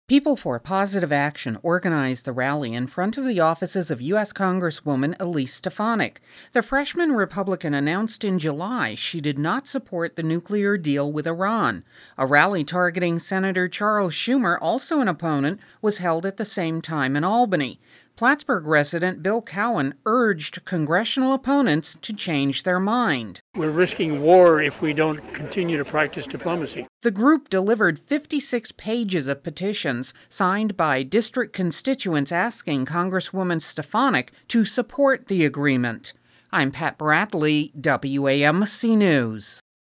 People for Positive Action organized the rally in front of the offices of U.S. Congresswoman Elise Stefanik. The freshman Republican announced in July she did not support the nuclear deal with Iran. A rally targeting Senator Charles Schumer, also an opponent, was held at the same time in Albany. Plattsburgh resident Bill Cowan urged congressional opponents to change their mind. We're risking war if we don't continue to practice diplomacy. The group delivered 56 pages of petitions signed by district constituents asking Congresswoman Stefanik to support the agreement. I'm Pat Bradley, WAMC News.